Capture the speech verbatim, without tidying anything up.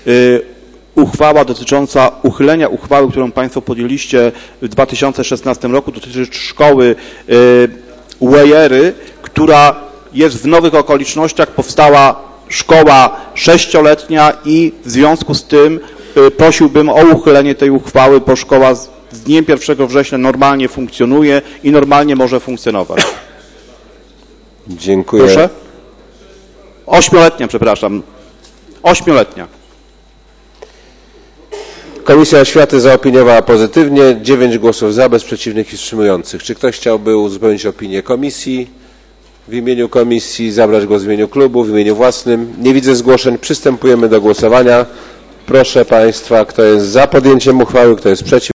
Uchwała dotycząca uchylenia uchwały, którą Państwo podjęliście w dwa tysiące szesnastym roku, dotyczy szkoły Wejery, która jest w nowych okolicznościach, powstała szkoła sześcioletnia i w związku z tym prosiłbym o uchylenie tej uchwały, bo szkoła z dniem pierwszego września normalnie funkcjonuje i normalnie może funkcjonować. Dziękuję. Proszę? Ośmioletnia, przepraszam. Ośmioletnia. Komisja Oświaty zaopiniowała pozytywnie. dziewięć głosów za, bez przeciwnych i wstrzymujących. Czy ktoś chciałby uzupełnić opinię komisji? W imieniu komisji zabrać głos w imieniu klubu, w imieniu własnym? Nie widzę zgłoszeń. Przystępujemy do głosowania. Proszę Państwa, kto jest za podjęciem uchwały, kto jest przeciw?